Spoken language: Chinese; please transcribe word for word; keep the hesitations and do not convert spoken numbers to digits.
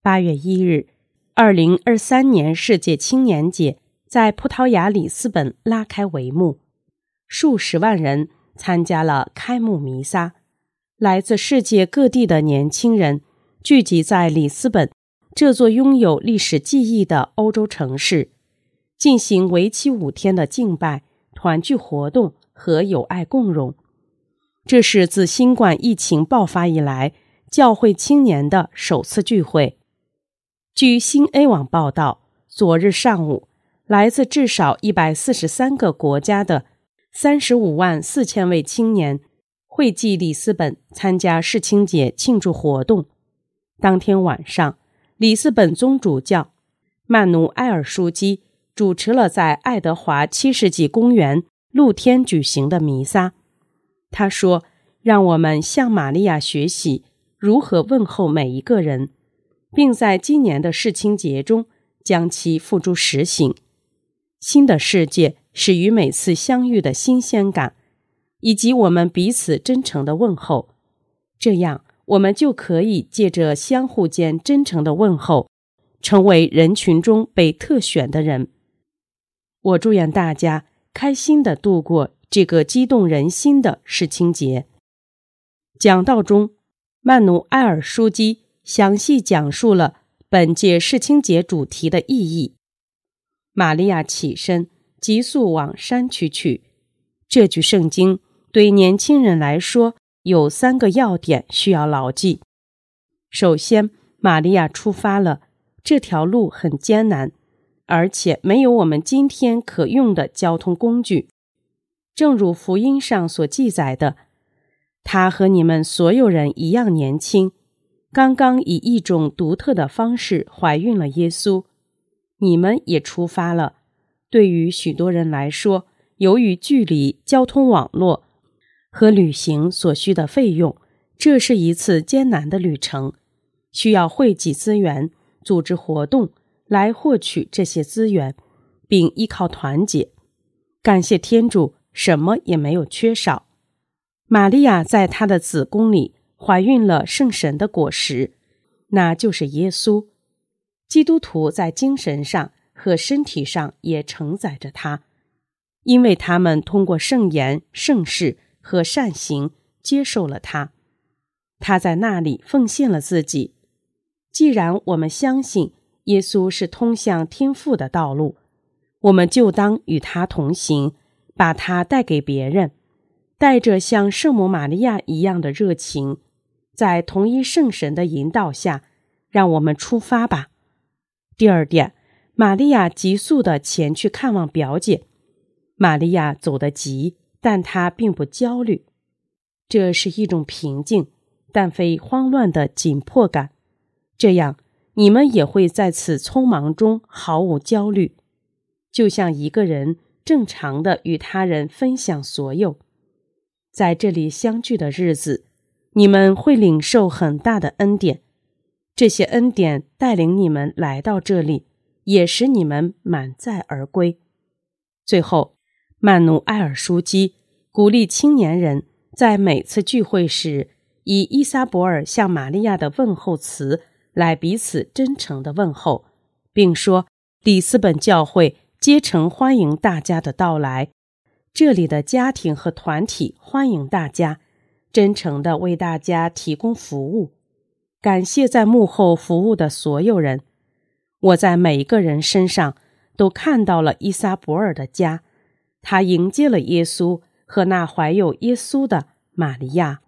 八月一日，二零二三年世界青年节在葡萄牙里斯本拉开帷幕，数十万人参加了开幕弥撒。来自世界各地的年轻人聚集在里斯本这座拥有历史记忆的欧洲城市，进行为期五天的敬拜、团聚活动和友爱共融。这是自新冠疫情爆发以来教会青年的首次聚会。据新 A 网报道，昨日上午，来自至少一百四十三个国家的三十五万四千位青年汇集里斯本参加世青节庆祝活动。当天晚上，里斯本宗主教曼努埃尔枢机主持了在爱德华七世纪公园露天举行的弥撒。他说，让我们向玛利亚学习如何问候每一个人，并在今年的世青节中将其付诸实行。新的世界始于每次相遇的新鲜感，以及我们彼此真诚的问候。这样，我们就可以借着相互间真诚的问候，成为人群中被特选的人。我祝愿大家开心地度过这个激动人心的世青节。讲道中，曼努埃尔枢机详细讲述了本届世青节主题的意义。玛利亚起身，急速往山区去。这句圣经对年轻人来说有三个要点需要牢记。首先，玛利亚出发了，这条路很艰难，而且没有我们今天可用的交通工具。正如福音上所记载的，她和你们所有人一样年轻，刚刚以一种独特的方式怀孕了耶稣。你们也出发了。对于许多人来说，由于距离、交通网络和旅行所需的费用，这是一次艰难的旅程，需要汇集资源，组织活动来获取这些资源，并依靠团结。感谢天主，什么也没有缺少。玛利亚在她的子宫里怀孕了圣神的果实，那就是耶稣。基督徒在精神上和身体上也承载着他，因为他们通过圣言、圣事和善行接受了他。他在那里奉献了自己。既然我们相信耶稣是通向天父的道路，我们就当与他同行，把他带给别人，带着像圣母玛利亚一样的热情，在同一圣神的引导下，让我们出发吧。第二点，玛利亚急速地前去看望表姐。玛利亚走得急，但她并不焦虑。这是一种平静，但非慌乱的紧迫感。这样，你们也会在此匆忙中毫无焦虑，就像一个人正常地与他人分享所有。在这里相聚的日子，你们会领受很大的恩典。这些恩典带领你们来到这里，也使你们满载而归。最后，曼努埃尔枢机鼓励青年人在每次聚会时，以伊撒伯尔向玛利亚的问候词来彼此真诚地问候，并说里斯本教会竭诚欢迎大家的到来，这里的家庭和团体欢迎大家，真诚地为大家提供服务。感谢在幕后服务的所有人。我在每一个人身上都看到了伊撒伯尔的家，他迎接了耶稣和那怀有耶稣的玛利亚。